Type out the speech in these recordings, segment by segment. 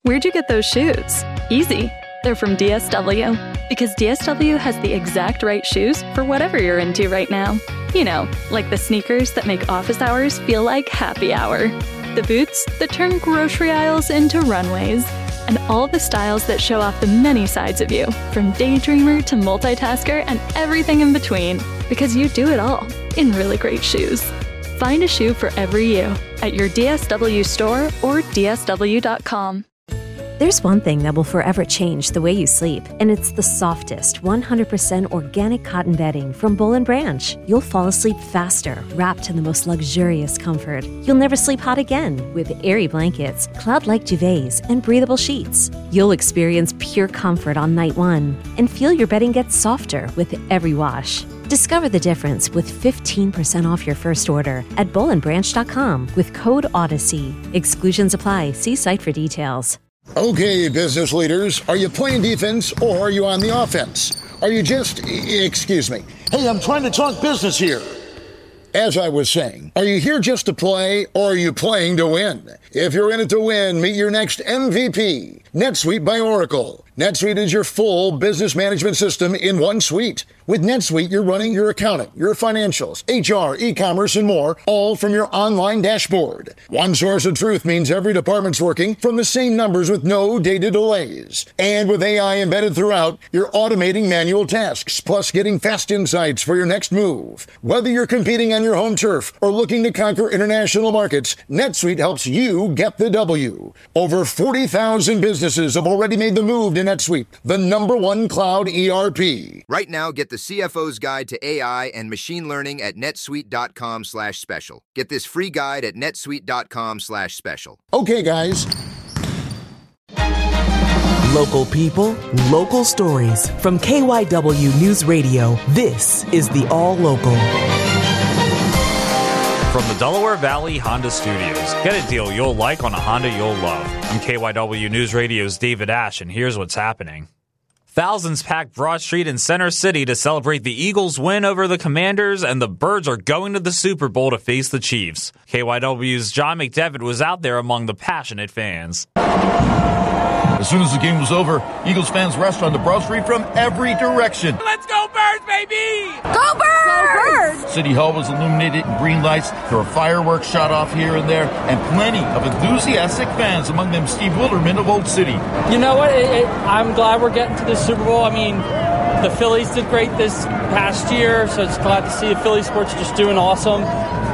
Where'd you get those shoes? Easy. They're from DSW. Because DSW has the exact right shoes for whatever you're into right now. You know, like the sneakers that make office hours feel like happy hour. The boots that turn grocery aisles into runways. And all the styles that show off the many sides of you, from daydreamer to multitasker and everything in between. Because you do it all in really great shoes. Find a shoe for every you at your DSW store or DSW.com. There's one thing that will forever change the way you sleep, and it's the softest, 100% organic cotton bedding from Boll & Branch. You'll fall asleep faster, wrapped in the most luxurious comfort. You'll never sleep hot again with airy blankets, cloud-like duvets, and breathable sheets. You'll experience pure comfort on night one and feel your bedding gets softer with every wash. Discover the difference with 15% off your first order at bollandbranch.com with code Odyssey. Exclusions apply. See site for details. Okay, business leaders, are you playing defense or are you on the offense? Are you just, excuse me. Hey, I'm trying to talk business here. As I was saying, are you here just to play or are you playing to win? If you're in it to win, meet your next MVP, NetSuite by Oracle. NetSuite is your full business management system in one suite. With NetSuite, you're running your accounting, your financials, HR, e-commerce, and more, all from your online dashboard. One source of truth means every department's working from the same numbers with no data delays. And with AI embedded throughout, you're automating manual tasks, plus getting fast insights for your next move. Whether you're competing on your home turf or looking to conquer international markets, NetSuite helps you get the W. Over 40,000 businesses have already made the move to NetSuite, the #1 cloud ERP. Right now, get the CFO's Guide to AI and Machine Learning at netsuite.com/special. Get this free guide at netsuite.com/special. Okay, guys. Local people, local stories. From KYW News Radio, this is the All Local. From the Delaware Valley Honda Studios, get a deal you'll like on a Honda you'll love. I'm KYW News Radio's David Ash, and here's what's happening. Thousands packed Broad Street in Center City to celebrate the Eagles' win over the Commanders, and the Birds are going to the Super Bowl to face the Chiefs. KYW's John McDevitt was out there among the passionate fans. As soon as the game was over, Eagles fans rushed onto Broad Street from every direction. Let's go Birds, baby! Go Birds! Go Birds! City Hall was illuminated in green lights. There were fireworks shot off here and there, and plenty of enthusiastic fans, among them Steve Wilderman of Old City. You know what? I'm glad we're getting to the Super Bowl. I mean, the Phillies did great this past year, so it's glad to see the Philly sports just doing awesome.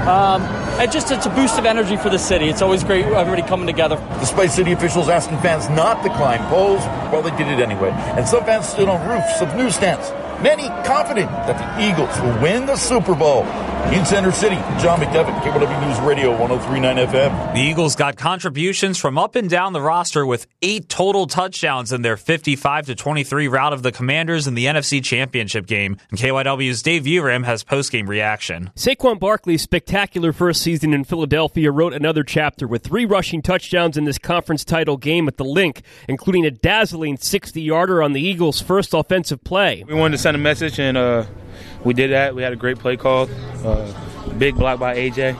It's a boost of energy for the city. It's always great, everybody coming together. Despite city officials asking fans not to climb poles, well, they did it anyway. And some fans stood on roofs of newsstands, many confident that the Eagles will win the Super Bowl. In Center City, John McDevitt, KYW News Radio, 103.9 FM. The Eagles got contributions from up and down the roster with 8 total touchdowns in their 55-23 rout of the Commanders in the NFC Championship game. And KYW's Dave Uram has postgame reaction. Saquon Barkley's spectacular first season in Philadelphia wrote another chapter with 3 rushing touchdowns in this conference title game at the Link, including a dazzling 60-yarder on the Eagles' first offensive play. We wanted to send a message, and we did that. We had a great play called. Big block by AJ.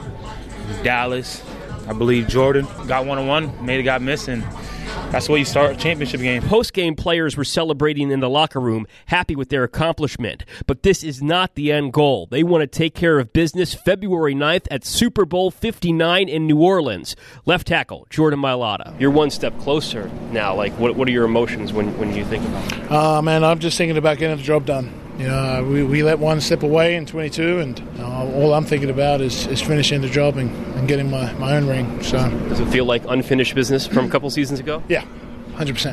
Dallas. I believe Jordan got one-on-one, made a guy miss, and that's the way you start a championship game. Post-game players were celebrating in the locker room, happy with their accomplishment. But this is not the end goal. They want to take care of business February 9th at Super Bowl 59 in New Orleans. Left tackle, Jordan Mailata. You're one step closer now. Like, what are your emotions when you think about it? Man, I'm just thinking about getting the job done. You know, we let one step away in 22, and all I'm thinking about is finishing the job and getting my own ring. So, does it feel like unfinished business from a couple seasons ago? Yeah, 100%.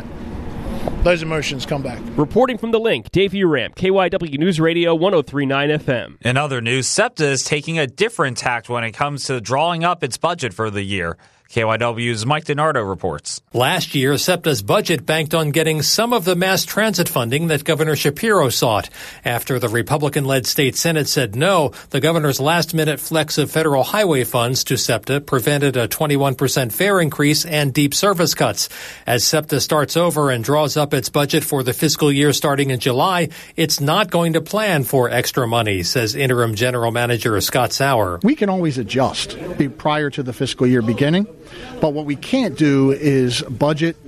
Those emotions come back. Reporting from the Link, Dave Uram, KYW News Radio, 103.9 FM. In other news, SEPTA is taking a different tact when it comes to drawing up its budget for the year. KYW's Mike DiNardo reports. Last year, SEPTA's budget banked on getting some of the mass transit funding that Governor Shapiro sought. After the Republican-led state Senate said no, the governor's last-minute flex of federal highway funds to SEPTA prevented a 21% fare increase and deep service cuts. As SEPTA starts over and draws up its budget for the fiscal year starting in July, it's not going to plan for extra money, says Interim General Manager Scott Sauer. We can always adjust prior to the fiscal year beginning. But what we can't do is budget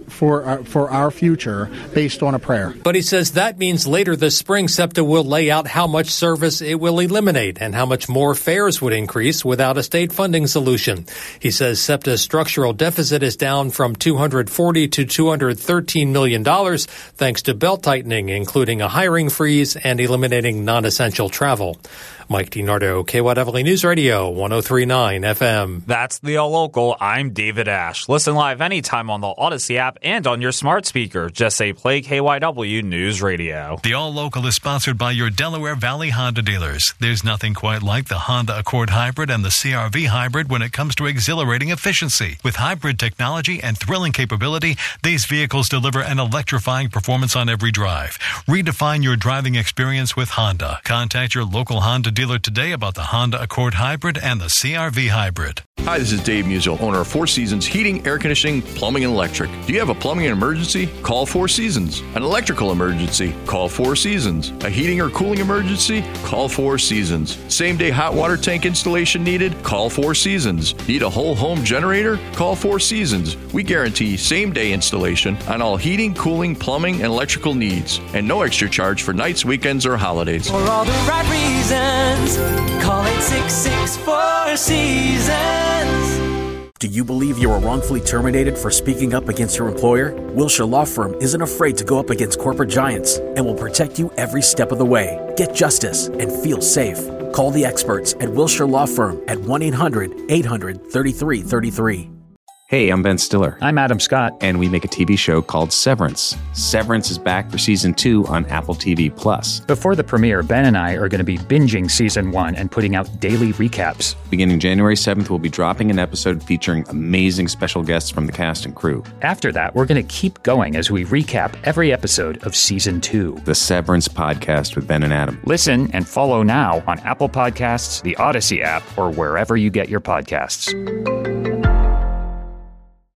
for our future based on a prayer. But he says that means later this spring, SEPTA will lay out how much service it will eliminate and how much more fares would increase without a state funding solution. He says SEPTA's structural deficit is down from $240 to $213 million thanks to belt tightening, including a hiring freeze and eliminating non-essential travel. Mike DiNardo, KYW News Radio, 103.9 FM. That's the All Local. I'm David Ash. Listen live anytime on the Odyssey app and on your smart speaker. Just say play KYW News Radio. The All Local is sponsored by your Delaware Valley Honda dealers. There's nothing quite like the Honda Accord Hybrid and the CR-V Hybrid when it comes to exhilarating efficiency. With hybrid technology and thrilling capability, these vehicles deliver an electrifying performance on every drive. Redefine your driving experience with Honda. Contact your local Honda dealer today about the Honda Accord Hybrid and the CR-V Hybrid. Hi, this is Dave Musial, owner of Four Seasons Heating, Air Conditioning, Plumbing, and Electric. Do you have a plumbing emergency? Call Four Seasons. An electrical emergency? Call Four Seasons. A heating or cooling emergency? Call Four Seasons. Same-day hot water tank installation needed? Call Four Seasons. Need a whole home generator? Call Four Seasons. We guarantee same-day installation on all heating, cooling, plumbing, and electrical needs. And no extra charge for nights, weekends, or holidays. For all the right reasons, call 866-4 Seasons. Do you believe you were wrongfully terminated for speaking up against your employer? Wilshire Law Firm isn't afraid to go up against corporate giants and will protect you every step of the way. Get justice and feel safe. Call the experts at Wilshire Law Firm at 1-800-800-3333. Hey, I'm Ben Stiller. I'm Adam Scott. And we make a TV show called Severance. Severance is back for Season 2 on Apple TV+. Before the premiere, Ben and I are going to be binging Season 1 and putting out daily recaps. Beginning January 7th, we'll be dropping an episode featuring amazing special guests from the cast and crew. After that, we're going to keep going as we recap every episode of Season 2. The Severance Podcast with Ben and Adam. Listen and follow now on Apple Podcasts, the Odyssey app, or wherever you get your podcasts.